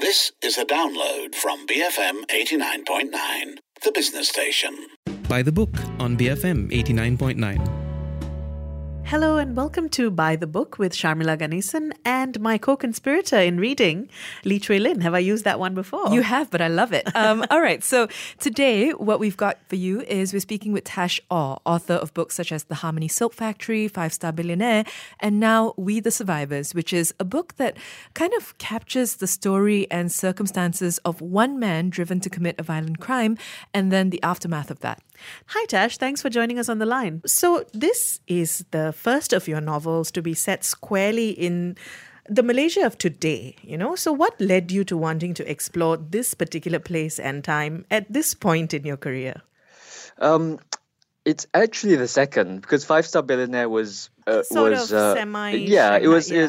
This is a download from BFM 89.9, the business station. By the Book on BFM 89.9. Hello and welcome to By the Book with Sharmila Ganesan and my co-conspirator in reading, Lee Chui Lin. Have I used that one before? You have, but I love it. All right, so today what we've got for you is we're speaking with Tash Aw, author of books such as The Harmony Silk Factory, Five-Star Billionaire, and now We the Survivors, which is a book that kind of captures the story and circumstances of one man driven to commit a violent crime and then the aftermath of that. Hi Tash, thanks for joining us on the line. So this is the first of your novels to be set squarely in the Malaysia of today, So what led you to wanting to explore this particular place and time at this point in your career? It's actually the second, because Five-Star Billionaire was semi. It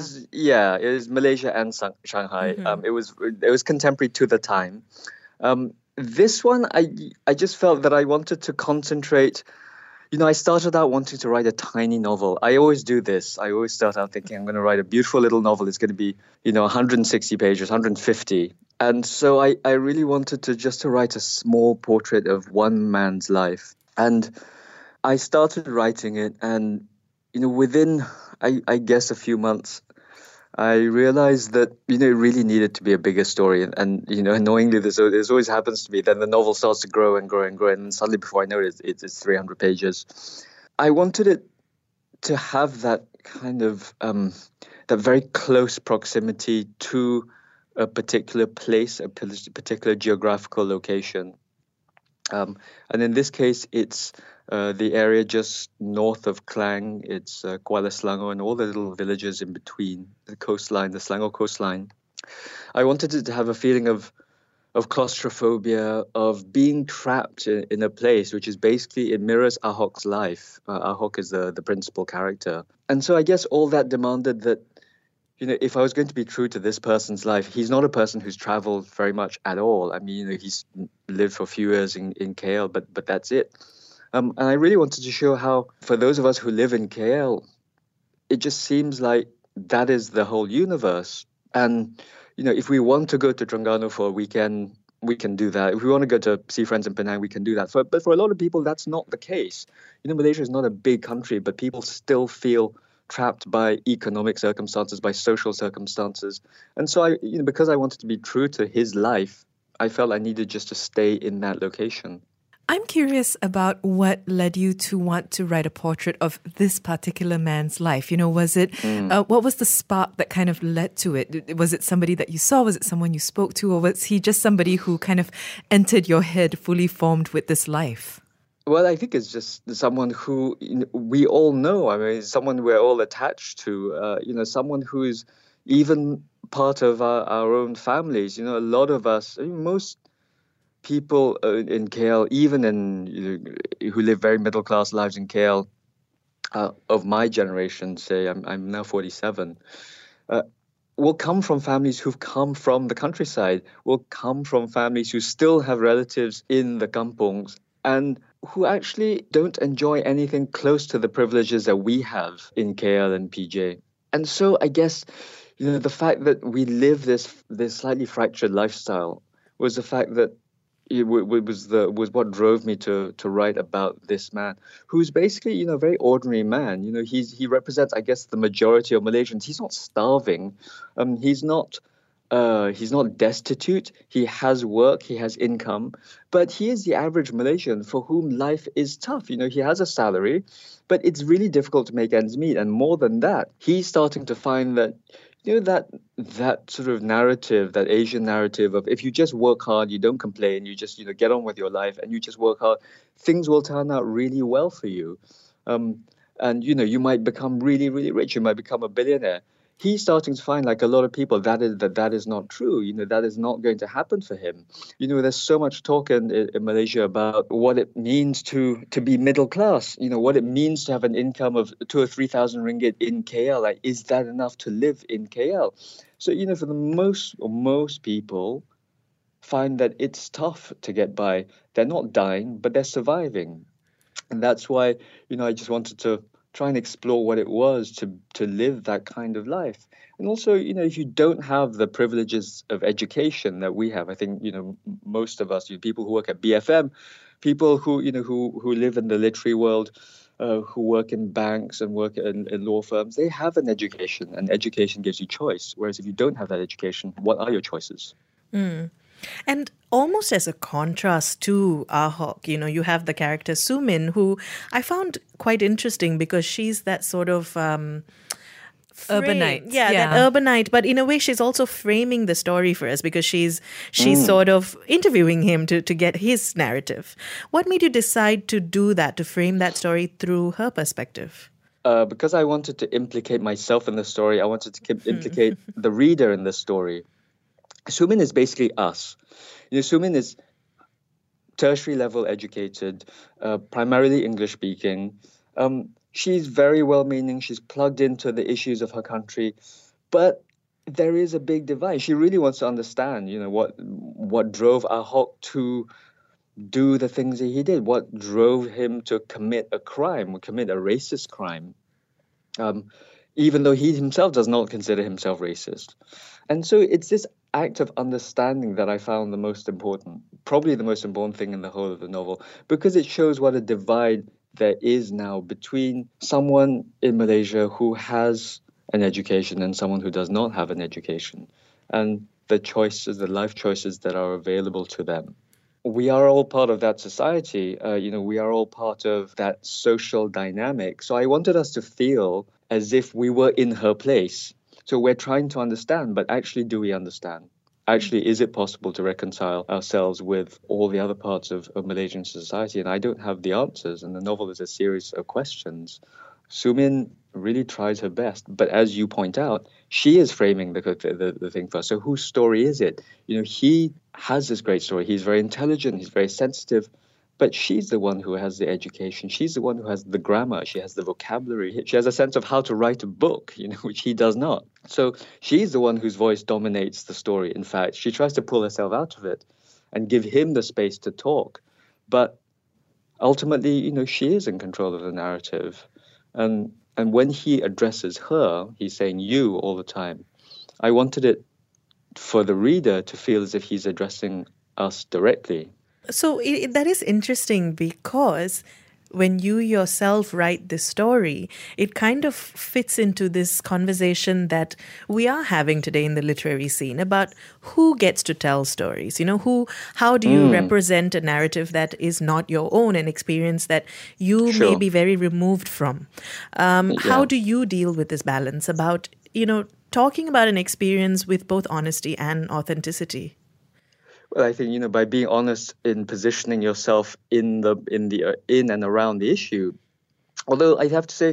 was Malaysia and Shanghai. Mm-hmm. It was contemporary to the time. This one, I just felt that I wanted to concentrate. I started out wanting to write a tiny novel. I always do this. I always start out thinking I'm going to write a beautiful little novel. It's going to be, 160 pages, 150. And so I really wanted to write a small portrait of one man's life. And I started writing it, and, within, I guess, a few months, I realized that, it really needed to be a bigger story. And annoyingly, this always happens to me. Then the novel starts to grow and grow and grow. And then suddenly, before I know it, it's 300 pages. I wanted it to have that kind of, that very close proximity to a particular place, a particular geographical location. And in this case, it's the area just north of Klang. It's Kuala Selangor and all the little villages in between the coastline, the Selangor coastline. I wanted it to have a feeling of claustrophobia, of being trapped in a place, which is basically, it mirrors Ahok's life. Ahok is the principal character. And so I guess all that demanded that, if I was going to be true to this person's life, he's not a person who's traveled very much at all. I mean, he's lived for a few years in KL, but that's it. And I really wanted to show how, for those of us who live in KL, it just seems like that is the whole universe. And, if we want to go to Terengganu for a weekend, we can do that. If we want to go to see friends in Penang, we can do that. But for a lot of people, that's not the case. Malaysia is not a big country, but people still feel trapped by economic circumstances, by social circumstances. And so because I wanted to be true to his life, I felt I needed just to stay in that location. I'm curious about what led you to want to write a portrait of this particular man's life. Was it, what was the spark that kind of led to it? Was it somebody that you saw? Was it someone you spoke to? Or was he just somebody who kind of entered your head fully formed with this life? Well, I think it's just someone who we all know. I mean, someone we're all attached to, someone who is even part of our own families. A lot of us, most people in KL, even who live very middle-class lives in KL, of my generation, say, I'm now 47, will come from families who've come from the countryside, will come from families who still have relatives in the kampungs, and who actually don't enjoy anything close to the privileges that we have in KL and PJ. And so I guess, the fact that we live this slightly fractured lifestyle was the fact that it was what drove me to write about this man, who's basically, a very ordinary man. He represents, I guess, the majority of Malaysians. He's not starving. He's not destitute. He has work. He has income. But he is the average Malaysian for whom life is tough. He has a salary, but it's really difficult to make ends meet. And more than that, he's starting to find that, that sort of narrative, that Asian narrative of if you just work hard, you don't complain, you just, get on with your life and you just work hard, things will turn out really well for you. And, you might become really, really rich. You might become a billionaire. He's starting to find, like a lot of people, that is not true. That is not going to happen for him. There's so much talk in Malaysia about what it means to be middle class. What it means to have an income of 2,000 or 3,000 ringgit in KL. Like, is that enough to live in KL? So, for the most people, find that it's tough to get by. They're not dying, but they're surviving. And that's why, I just wanted to try and explore what it was to live that kind of life. And also, if you don't have the privileges of education that we have, I think, most of us, people who work at BFM, people who, who live in the literary world, who work in banks and work in law firms, they have an education, and education gives you choice. Whereas if you don't have that education, what are your choices? And almost as a contrast to Ahok, you have the character Sumin, who I found quite interesting because she's that sort of urbanite. Yeah, that urbanite. But in a way, she's also framing the story for us because she's sort of interviewing him to get his narrative. What made you decide to do that, to frame that story through her perspective? Because I wanted to implicate myself in the story. I wanted to implicate the reader in the story. Sumin is basically us. Sumin is tertiary level educated, primarily English speaking. She's very well-meaning. She's plugged into the issues of her country, but there is a big divide. She really wants to understand, what drove Ahok to do the things that he did, what drove him to commit a racist crime, even though he himself does not consider himself racist. And so it's this act of understanding that I found the most important, probably the most important thing in the whole of the novel, because it shows what a divide there is now between someone in Malaysia who has an education and someone who does not have an education, and the choices, the life choices that are available to them. We are all part of that society. We are all part of that social dynamic. So I wanted us to feel as if we were in her place. So we're trying to understand, but actually, do we understand? Actually, is it possible to reconcile ourselves with all the other parts of Malaysian society? And I don't have the answers. And the novel is a series of questions. Sumin really tries her best. But as you point out, she is framing the thing first. So whose story is it? He has this great story. He's very intelligent. He's very sensitive. But she's the one who has the education. She's the one who has the grammar. She has the vocabulary. She has a sense of how to write a book, which he does not. So she's the one whose voice dominates the story. In fact, she tries to pull herself out of it and give him the space to talk. But ultimately, she is in control of the narrative. And when he addresses her, he's saying you all the time. I wanted it for the reader to feel as if he's addressing us directly. So that is interesting because when you yourself write this story, it kind of fits into this conversation that we are having today in the literary scene about who gets to tell stories. How do you represent a narrative that is not your own, an experience that you may be very removed from? How do you deal with this balance about, talking about an experience with both honesty and authenticity? Well, I think, by being honest in positioning yourself in and around the issue. Although I have to say,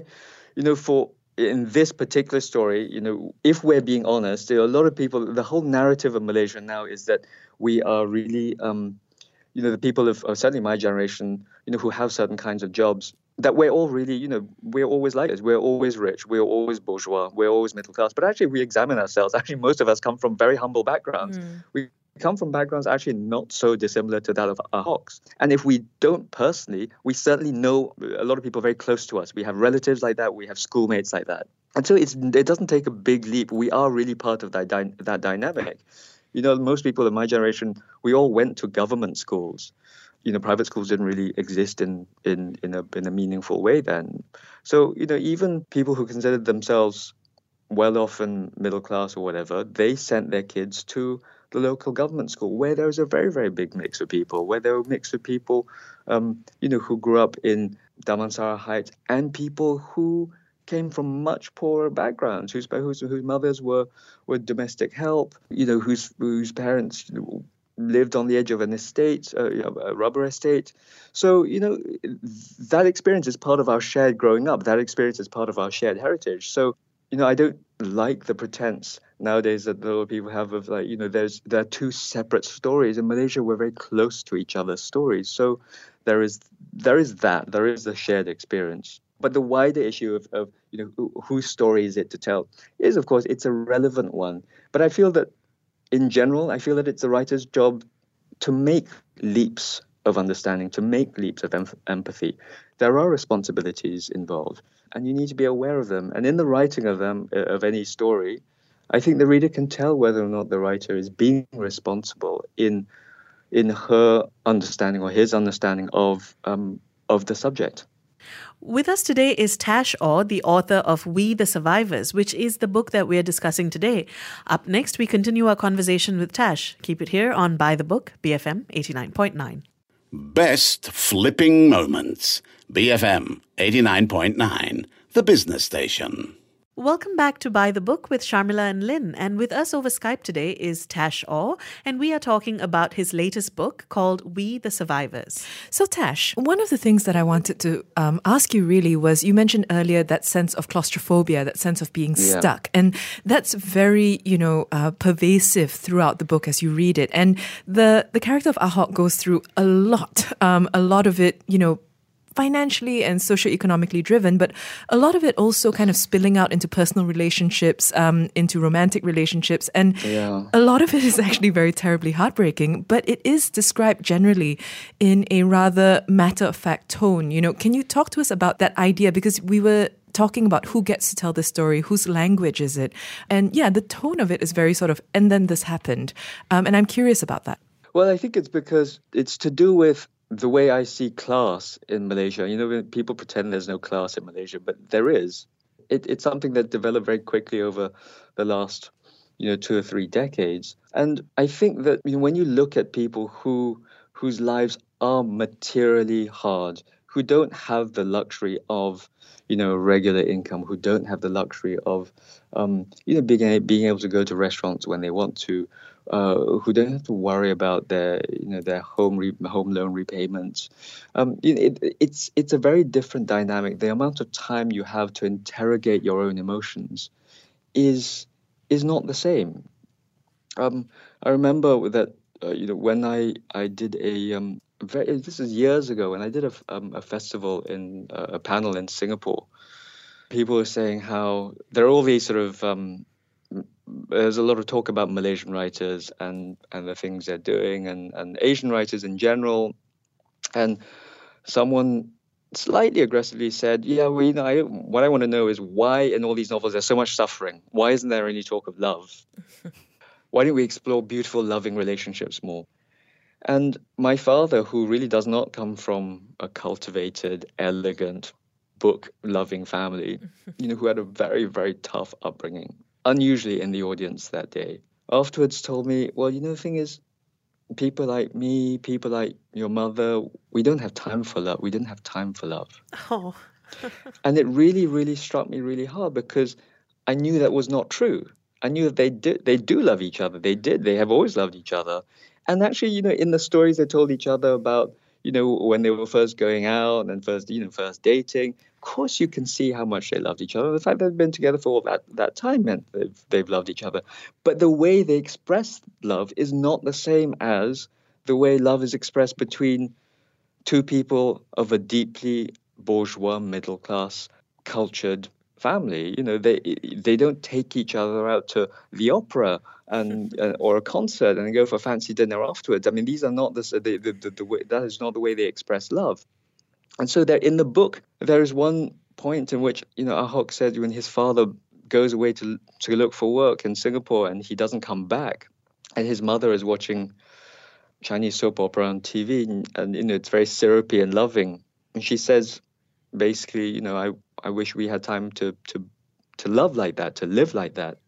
in this particular story, if we're being honest, there are a lot of people. The whole narrative of Malaysia now is that we are really, the people of certainly my generation, who have certain kinds of jobs, that we're all really, we're always like this. We're always rich. We're always bourgeois. We're always middle class. But actually, we examine ourselves. Actually, most of us come from very humble backgrounds. We come from backgrounds actually not so dissimilar to that of Ahok's. And if we don't personally, we certainly know a lot of people very close to us. We have relatives like that. We have schoolmates like that. And so it doesn't take a big leap. We are really part of that dynamic. Most people in my generation, we all went to government schools. Private schools didn't really exist in a meaningful way then. So, even people who considered themselves well-off and middle class or whatever, they sent their kids to the local government school, where there was a very, very big mix of people, where there were a mix of people, who grew up in Damansara Heights, and people who came from much poorer backgrounds, whose mothers were domestic help, whose parents lived on the edge of an estate, a rubber estate. So, that experience is part of our shared growing up. That experience is part of our shared heritage. So, I don't like the pretense nowadays that a lot of people have of there are two separate stories. In Malaysia, we're very close to each other's stories. So there is the shared experience. But the wider issue of whose story is it to tell is, of course, it's a relevant one. But I feel that in general, it's the writer's job to make leaps of understanding, to make leaps of empathy. There are responsibilities involved. and you need to be aware of them. And in the writing of them, of any story, I think the reader can tell whether or not the writer is being responsible in her understanding or his understanding of the subject. With us today is Tash Orr, the author of We the Survivors, which is the book that we are discussing today. Up next, we continue our conversation with Tash. Keep it here on By the Book, BFM 89.9. Best flipping moments. BFM 89.9, the business station. Welcome back to By the Book with Sharmila and Lynn. And with us over Skype today is Tash Orr, and we are talking about his latest book called We the Survivors. So Tash, one of the things that I wanted to ask you really was, you mentioned earlier that sense of claustrophobia, that sense of being stuck. And that's very, pervasive throughout the book as you read it. And the character of Ahok goes through a lot of it, financially and socioeconomically driven, but a lot of it also kind of spilling out into personal relationships, into romantic relationships. And a lot of it is actually very terribly heartbreaking, but it is described generally in a rather matter-of-fact tone. Can you talk to us about that idea? Because we were talking about who gets to tell this story, whose language is it? And the tone of it is very sort of, and then this happened. And I'm curious about that. Well, I think it's because it's to do with the way I see class in Malaysia. People pretend there's no class in Malaysia, but there is. It's something that developed very quickly over the last, 2 or 3 decades. And I think that when you look at people whose lives are materially hard, who don't have the luxury of, regular income, who don't have the luxury of, being able to go to restaurants when they want to, who don't have to worry about their home loan repayments. It's a very different dynamic. The amount of time you have to interrogate your own emotions is not the same. I remember that when I did this is years ago, when I did a festival in a panel in Singapore. People were saying how there are all these sort of there's a lot of talk about Malaysian writers and the things they're doing and Asian writers in general. And someone slightly aggressively said, what I want to know is why in all these novels there's so much suffering. Why isn't there any talk of love? Why don't we explore beautiful, loving relationships more? And my father, who really does not come from a cultivated, elegant, book-loving family, who had a very, very tough upbringing, unusually in the audience that day, afterwards told me, well, the thing is, people like me, people like your mother, we don't have time for love. We didn't have time for love. Oh. And it really, really struck me really hard because I knew that was not true. I knew that they do love each other. They have always loved each other. And actually, in the stories they told each other about, when they were first going out and first dating, of course you can see how much they loved each other. The fact they've been together for all that time meant they've loved each other. But the way they express love is not the same as the way love is expressed between two people of a deeply bourgeois, middle class, cultured family. They don't take each other out to the opera and or a concert and go for a fancy dinner afterwards. I mean, these are not the way. That is not the way they express love. And so there, in the book, there is one point in which Ahok said when his father goes away to look for work in Singapore and he doesn't come back, and his mother is watching Chinese soap opera on TV, and it's very syrupy and loving, and she says, basically, I wish we had time to love like that, to live like that.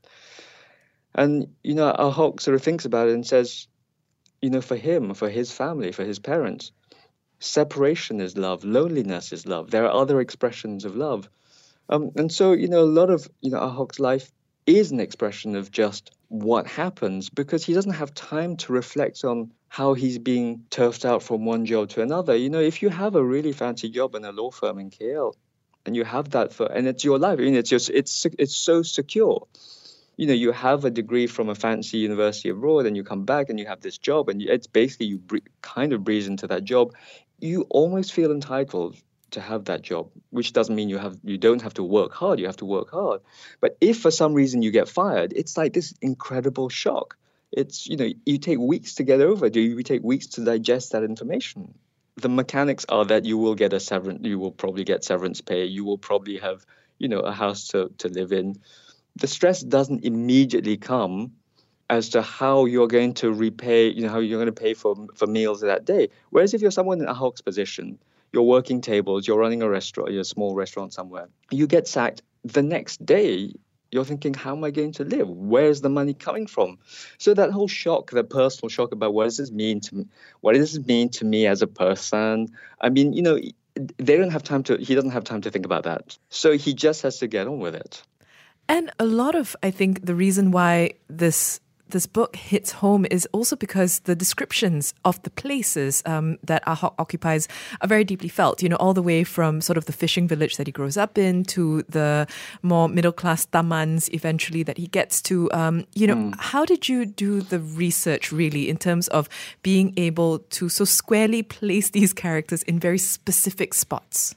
And, Ahok sort of thinks about it and says, for him, for his family, for his parents, separation is love, loneliness is love. There are other expressions of love. And so, a lot of, Ahok's life is an expression of just what happens because he doesn't have time to reflect on how he's being turfed out from one job to another. If you have a really fancy job in a law firm in KL and you have that and it's your life, it's so secure. You have a degree from a fancy university abroad and you come back and you have this job and it's basically you kind of breeze into that job. You almost feel entitled to have that job, which doesn't mean you don't have to work hard. You have to work hard. But if for some reason you get fired, it's like this incredible shock. It's, you take weeks to get over. You take weeks to digest that information. the mechanics are that you will get you will probably get severance pay. You will probably have, a house to live in. The stress doesn't immediately come as to how you're going to repay, how you're going to pay for meals that day. Whereas if you're someone in Ahok's position, you're working tables, you're running a restaurant, a small restaurant somewhere, you get sacked the next day. You're thinking, how am I going to live? Where's the money coming from? So that whole shock, that personal shock about what does this mean to me? What does this mean to me as a person? I mean, he doesn't have time to think about that. So he just has to get on with it. And a lot of, I think, the reason why this book hits home is also because the descriptions of the places that Ahok occupies are very deeply felt, all the way from sort of the fishing village that he grows up in to the more middle-class tamans eventually that he gets to. How did you do the research really in terms of being able to so squarely place these characters in very specific spots?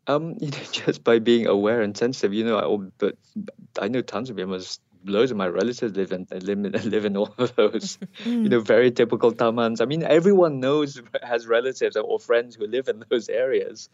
Just by being aware and sensitive, but I know tons of Myanmars. Loads of my relatives live in all of those, very typical tamans. I mean, everyone has relatives or friends who live in those areas,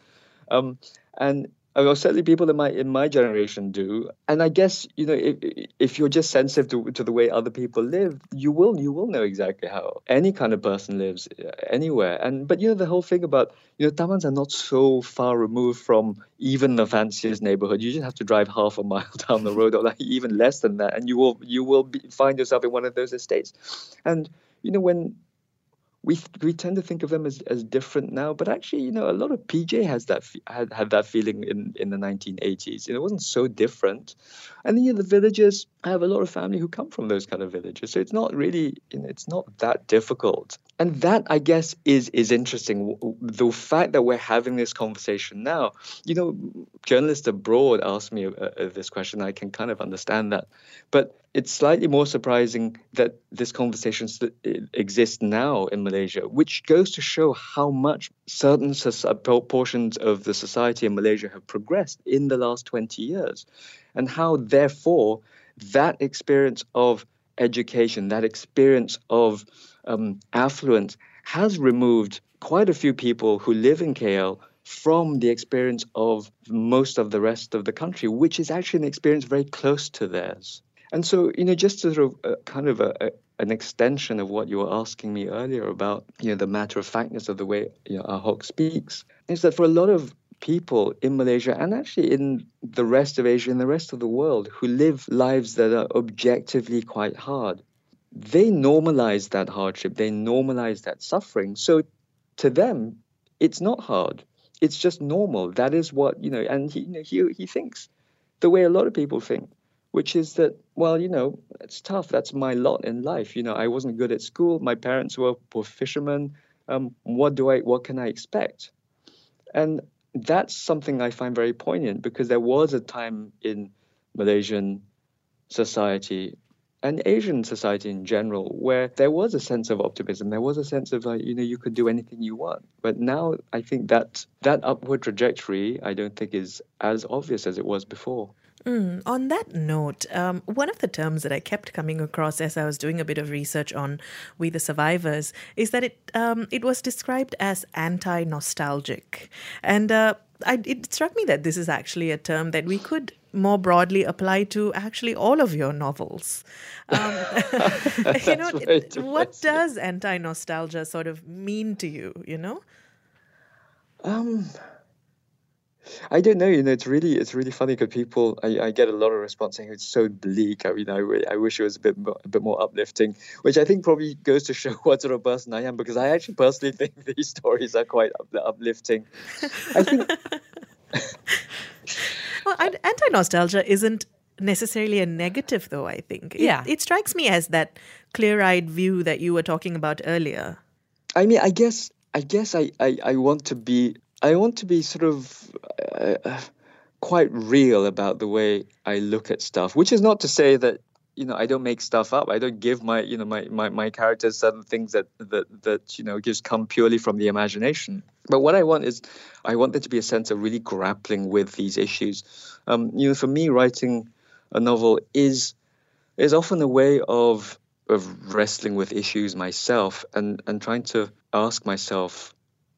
and certainly people in my generation do. And I guess if you're just sensitive to the way other people live, you will know exactly how any kind of person lives anywhere. But the whole thing about tamans are not so far removed from even the fanciest neighborhood. You just have to drive half a mile down the road, or even less than that, and you will find yourself in one of those estates. And when we tend to think of them as different now, but actually, a lot of PJ has had that feeling in the 1980s. It wasn't so different. And then the villagers, I have a lot of family who come from those kind of villages, so it's not really, it's not that difficult. And that, I guess, is interesting. The fact that we're having this conversation now, journalists abroad ask me this question. I can kind of understand that, but it's slightly more surprising that this conversation exists now in Malaysia, which goes to show how much certain portions of the society in Malaysia have progressed in the last 20 years, and how, therefore, that experience of education, that experience of affluence has removed quite a few people who live in KL from the experience of most of the rest of the country, which is actually an experience very close to theirs. And so, just sort of an extension of what you were asking me earlier about, the matter-of-factness of the way Ahok speaks, is that for a lot of people in Malaysia and actually in the rest of Asia and the rest of the world who live lives that are objectively quite hard, they normalize that hardship, they normalize that suffering. So to them, it's not hard. It's just normal. That is what, and he thinks the way a lot of people think, which is that, well, it's tough. That's my lot in life. I wasn't good at school. My parents were fishermen. What can I expect? And that's something I find very poignant, because there was a time in Malaysian society and Asian society in general where there was a sense of optimism. There was a sense of, you could do anything you want. But now I think that upward trajectory, I don't think is as obvious as it was before. On that note, one of the terms that I kept coming across as I was doing a bit of research on We the Survivors is that it was described as anti-nostalgic. And it struck me that this is actually a term that we could more broadly apply to actually all of your novels. What does anti-nostalgia sort of mean to you, I don't know. It's really funny because people, I get a lot of response saying it's so bleak. I mean, I wish it was a bit more uplifting, which I think probably goes to show what sort of person I am, because I actually personally think these stories are quite uplifting. I think. Well, anti-nostalgia isn't necessarily a negative, though, I think. It strikes me as that clear-eyed view that you were talking about earlier. I mean, I guess I want to be sort of quite real about the way I look at stuff, which is not to say that, I don't make stuff up. I don't give my characters certain things that just come purely from the imagination. But what I want there to be a sense of really grappling with these issues. For me, writing a novel is often a way of wrestling with issues myself and trying to ask myself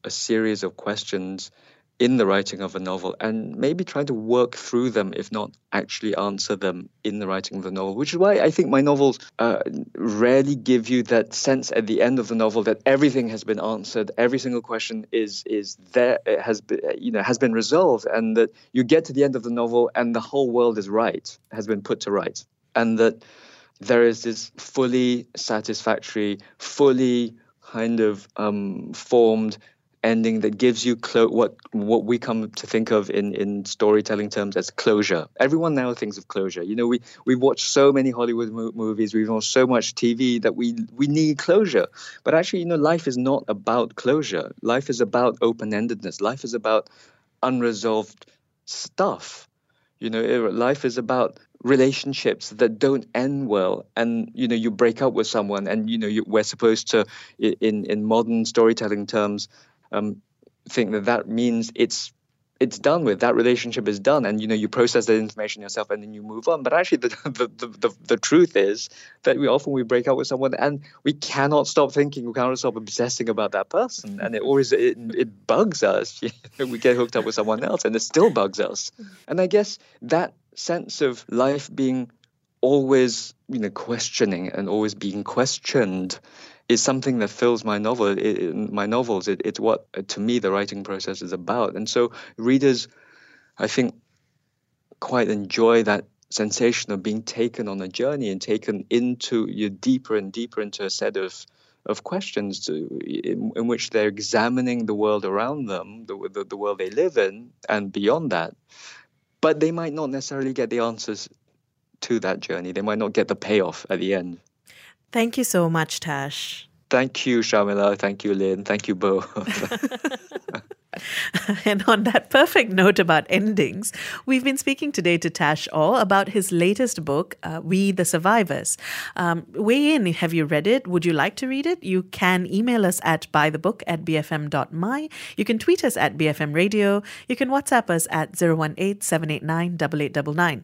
a series of questions in the writing of a novel and maybe try to work through them, if not actually answer them in the writing of the novel, which is why I think my novels rarely give you that sense at the end of the novel that everything has been answered, every single question is there, it has been resolved, and that you get to the end of the novel and the whole world is right, has been put to right, and that there is this fully satisfactory, fully kind of formed ending that gives you what we come to think of in storytelling terms as closure. Everyone now thinks of closure. We've watched so many Hollywood movies, we've watched so much TV that we need closure. But actually, life is not about closure. Life is about open-endedness. Life is about unresolved stuff. Life is about relationships that don't end well, and you break up with someone, and we're supposed to, in modern storytelling terms, think that means it's done with, that relationship is done, and you process that information yourself and then you move on. But actually the truth is that we break up with someone and we cannot stop thinking, we cannot stop obsessing about that person, and it bugs us. We get hooked up with someone else and it still bugs us. And I guess that sense of life being always questioning and always being questioned is something that fills my novels. It's what, to me, the writing process is about. And so readers, I think, quite enjoy that sensation of being taken on a journey and taken into deeper and deeper into a set of questions in which they're examining the world around them, the world they live in, and beyond that. But they might not necessarily get the answers to that journey. They might not get the payoff at the end. Thank you so much, Tash. Thank you, Sharmila. Thank you, Lynn. Thank you both. And on that perfect note about endings, we've been speaking today to Tash Aw about his latest book, We the Survivors. Weigh in. Have you read it? Would you like to read it? You can email us at buythebook@bfm.my. You can tweet us at BFM Radio. You can WhatsApp us at 018-789-8899.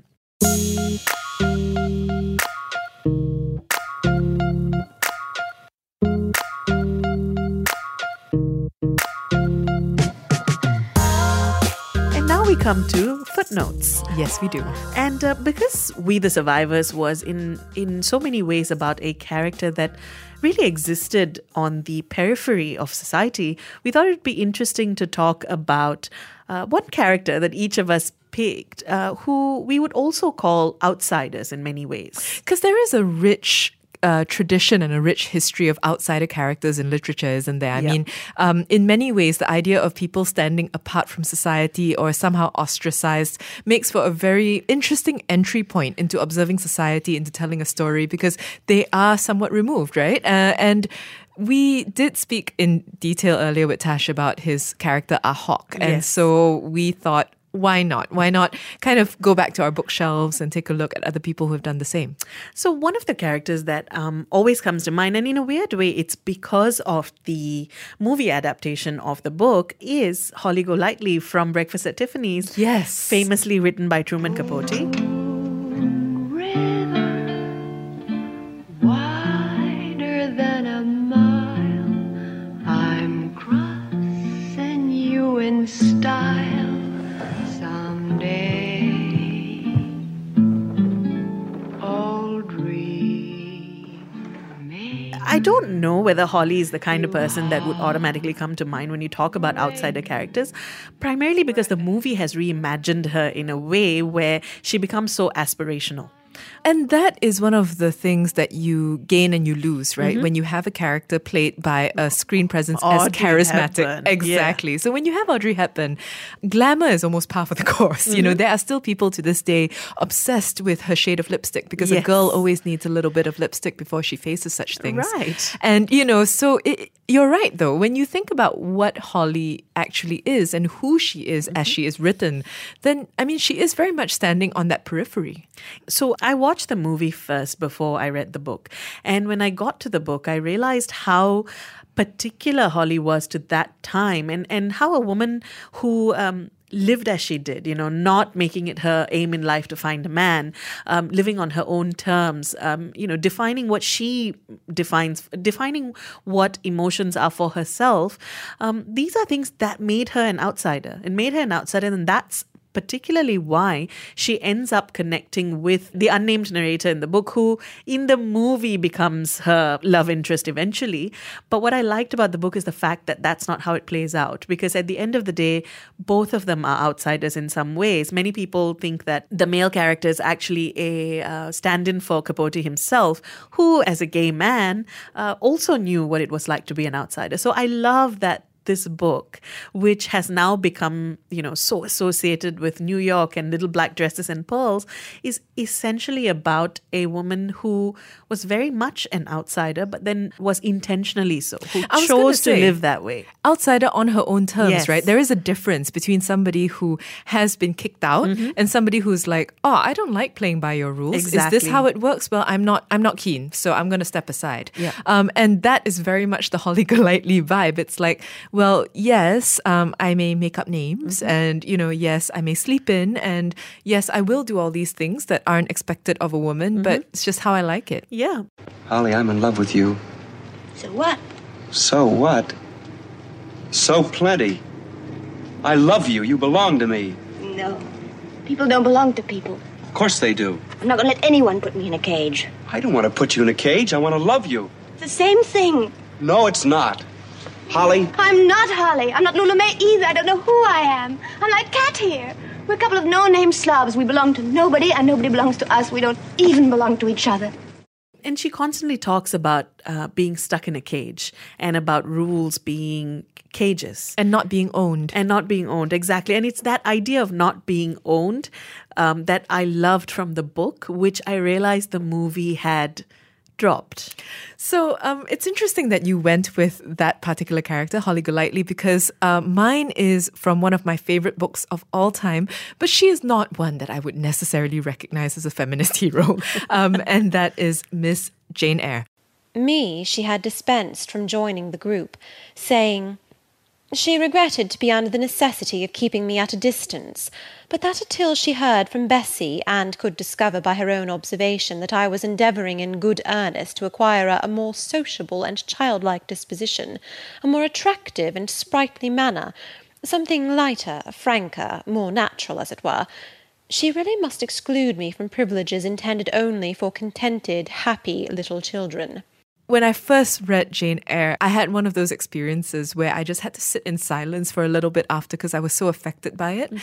We come to footnotes. Yes, we do. And because We the Survivors was in so many ways about a character that really existed on the periphery of society, we thought it'd be interesting to talk about one character that each of us picked, who we would also call outsiders in many ways. Because there is a rich tradition and a rich history of outsider characters in literature, isn't there? I mean, in many ways, the idea of people standing apart from society or somehow ostracized makes for a very interesting entry point into observing society, into telling a story, because they are somewhat removed, right? And we did speak in detail earlier with Tash about his character Ahok. And so we thought, why not? Why not kind of go back to our bookshelves and take a look at other people who have done the same? So one of the characters that always comes to mind, and in a weird way, it's because of the movie adaptation of the book, is Holly Golightly from Breakfast at Tiffany's. Yes. Famously written by Truman Capote. Wider than a mile, I'm crossing you in style. I don't know whether Holly is the kind of person that would automatically come to mind when you talk about outsider characters, primarily because the movie has reimagined her in a way where she becomes so aspirational. And that is one of the things that you gain and you lose, right? When you have a character played by a screen presence as charismatic. Hepburn. Exactly. Yeah. So when you have Audrey Hepburn, glamour is almost par for the course. You know, there are still people to this day obsessed with her shade of lipstick, because a girl always needs a little bit of lipstick before she faces such things. Right. And, so you're right, though. When you think about what Holly actually is and who she is as she is written, then, I mean, she is very much standing on that periphery. So I watched the movie first before I read the book. And when I got to the book, I realized how particular Holly was to that time, and how a woman who lived as she did, not making it her aim in life to find a man, living on her own terms, defining what she defines, defining what emotions are for herself. These are things that made her an outsider. It made her an outsider, and that's particularly why she ends up connecting with the unnamed narrator in the book, who in the movie becomes her love interest eventually. But what I liked about the book is the fact that that's not how it plays out, because at the end of the day, both of them are outsiders in some ways. Many people think that the male character is actually a stand-in for Capote himself, who, as a gay man, also knew what it was like to be an outsider. So I love that this book, which has now become, so associated with New York and little black dresses and pearls, is essentially about a woman who was very much an outsider, but then was intentionally so, who chose to live that way. Outsider on her own terms, Yes. right? There is a difference between somebody who has been kicked out and somebody who's like, oh, I don't like playing by your rules. Is Exactly. this how it works? Well, I'm not keen, so I'm going to step aside. Yeah. And that is very much the Holly Golightly vibe. It's like, well, yes, I may make up names and, yes, I may sleep in, and yes, I will do all these things that aren't expected of a woman, but it's just how I like it. Yeah. Holly, I'm in love with you. So what? So what? So plenty. I love you. You belong to me. No. People don't belong to people. Of course they do. I'm not going to let anyone put me in a cage. I don't want to put you in a cage. I want to love you. It's the same thing. No, it's not. Holly, I'm not Holly. I'm not Lula May either. I don't know who I am. I'm like Cat here. We're a couple of no-name slobs. We belong to nobody, and nobody belongs to us. We don't even belong to each other. And she constantly talks about being stuck in a cage and about rules being cages. And not being owned. And not being owned, exactly. And it's that idea of not being owned that I loved from the book, which I realized the movie had dropped. So it's interesting that you went with that particular character, Holly Golightly, because mine is from one of my favorite books of all time, but she is not one that I would necessarily recognize as a feminist hero, and that is Miss Jane Eyre. Me she had dispensed from joining the group, saying, she regretted to be under the necessity of keeping me at a distance, but that until she heard from Bessy, and could discover by her own observation that I was endeavouring in good earnest to acquire a more sociable and childlike disposition, a more attractive and sprightly manner, something lighter, franker, more natural, as it were, she really must exclude me from privileges intended only for contented, happy little children. When I first read Jane Eyre, I had one of those experiences where I just had to sit in silence for a little bit after because I was so affected by it.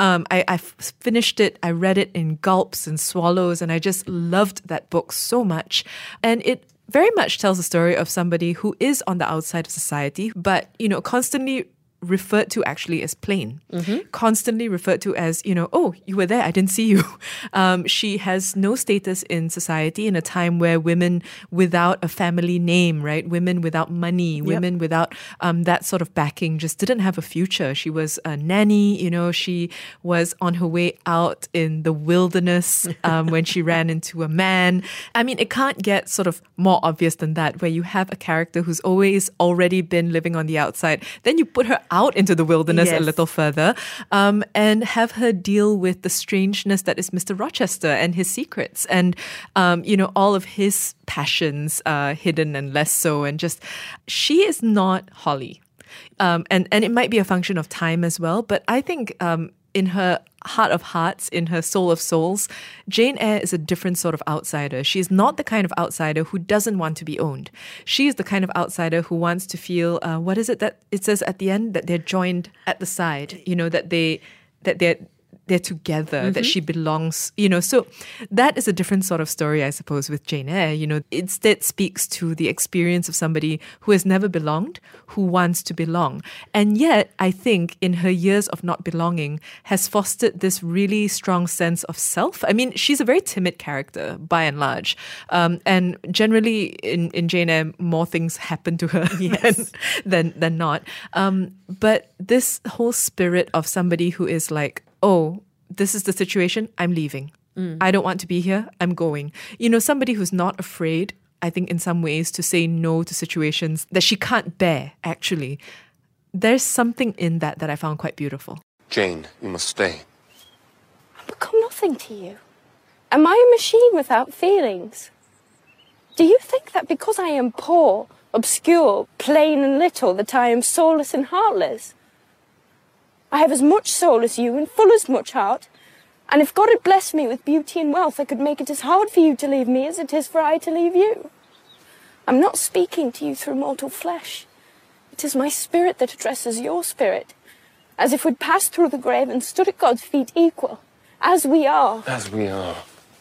I finished it, I read it in gulps and swallows, and I just loved that book so much. And it very much tells the story of somebody who is on the outside of society, but, constantly referred to actually as plain, constantly referred to as, oh, you were there, I didn't see you. She has no status in society in a time where women without a family name, right? Women without money, women without that sort of backing just didn't have a future. She was a nanny, she was on her way out in the wilderness when she ran into a man. I mean, it can't get sort of more obvious than that, where you have a character who's always already been living on the outside. Then you put her out into the wilderness a little further and have her deal with the strangeness that is Mr. Rochester and his secrets and, all of his passions hidden and less so. And just, she is not Holly. And it might be a function of time as well, but I think in her heart of hearts, in her soul of souls, Jane Eyre is a different sort of outsider. She is not the kind of outsider who doesn't want to be owned. She is the kind of outsider who wants to feel, what is it that it says at the end? That they're joined at the side, that they're together, that she belongs, so that is a different sort of story, I suppose, with Jane Eyre. Instead speaks to the experience of somebody who has never belonged, who wants to belong. And yet, I think in her years of not belonging has fostered this really strong sense of self. I mean, she's a very timid character by and large. And generally in Jane Eyre, more things happen to her than not. But this whole spirit of somebody who is like, oh, this is the situation, I'm leaving. I don't want to be here, I'm going. Somebody who's not afraid, I think in some ways, to say no to situations that she can't bear, actually. There's something in that I found quite beautiful. Jane, you must stay. I've become nothing to you. Am I a machine without feelings? Do you think that because I am poor, obscure, plain and little, that I am soulless and heartless? I have as much soul as you and full as much heart, and if God had blessed me with beauty and wealth, I could make it as hard for you to leave me as it is for I to leave you. I'm not speaking to you through mortal flesh. It is my spirit that addresses your spirit, as if we'd passed through the grave and stood at God's feet equal, as we are. As we are.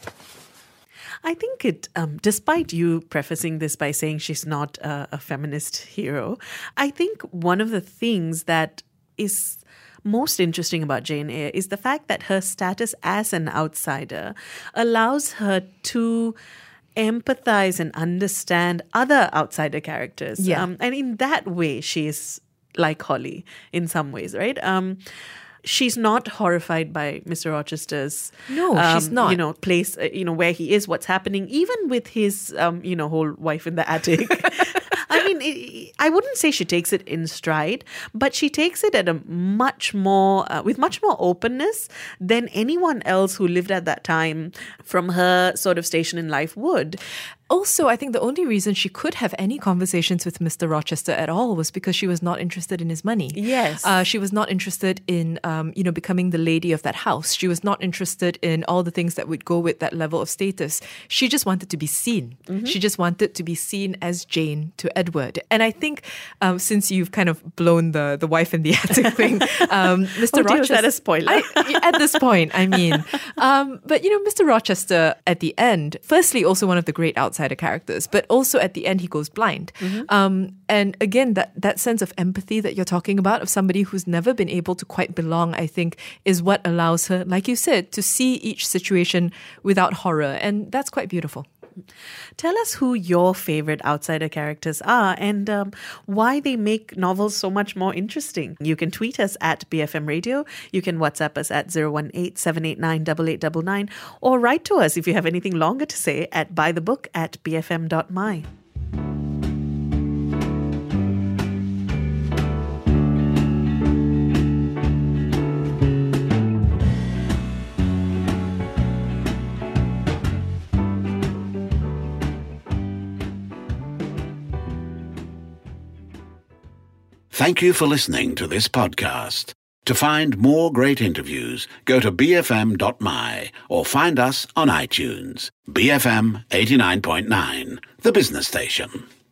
I think it, despite you prefacing this by saying she's not a feminist hero, I think one of the things that is most interesting about Jane Eyre is the fact that her status as an outsider allows her to empathize and understand other outsider characters. Yeah. And in that way, she is like Holly in some ways, right? She's not horrified by Mr. Rochester's she's not. Place, where he is, what's happening, even with his, whole wife in the attic. I mean, I wouldn't say she takes it in stride, but she takes it at a much more, with much more openness than anyone else who lived at that time from her sort of station in life would. Also, I think the only reason she could have any conversations with Mr. Rochester at all was because she was not interested in his money. Yes. She was not interested in, becoming the lady of that house. She was not interested in all the things that would go with that level of status. She just wanted to be seen. Mm-hmm. She just wanted to be seen as Jane to Edward. And I think since you've kind of blown the wife in the attic thing, Mr. Rochester... Is that a spoiler? At this point, I mean. But, Mr. Rochester at the end, firstly, also one of the great outsider characters, but also at the end he goes blind. Mm-hmm. And again, that sense of empathy that you're talking about, of somebody who's never been able to quite belong, I think is what allows her, like you said, to see each situation without horror. And that's quite beautiful. Tell us who your favorite outsider characters are and why they make novels so much more interesting. You can tweet us at BFM Radio. You can WhatsApp us at 018-789-8899 or write to us if you have anything longer to say at buythebook@bfm.my. Thank you for listening to this podcast. To find more great interviews, go to bfm.my or find us on iTunes. BFM 89.9, the business station.